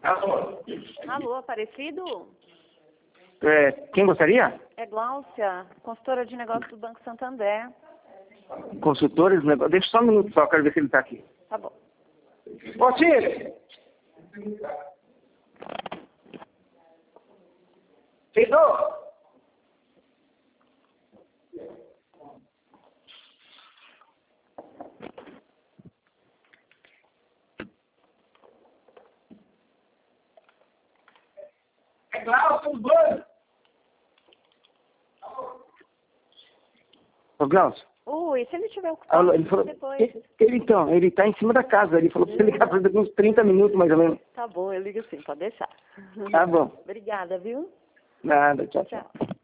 Alô? Alô, Aparecido? Quem gostaria? É Gláucia, consultora de negócios do Banco Santander. Consultores? Deixa só um minuto só, quero ver se ele está aqui. Tá bom. Ô, Tio! Tito! É Glaucio, os dois! Ô, Glaucio. Ui, se ele tiver ocupado, Alô, ele falou, depois. ele está em cima da casa. Ele falou para você ligar para daqui uns 30 minutos, mais ou menos. Tá bom, eu ligo sim, pode deixar. Tá bom. Obrigada, viu? Nada, tchau, tchau. Tchau.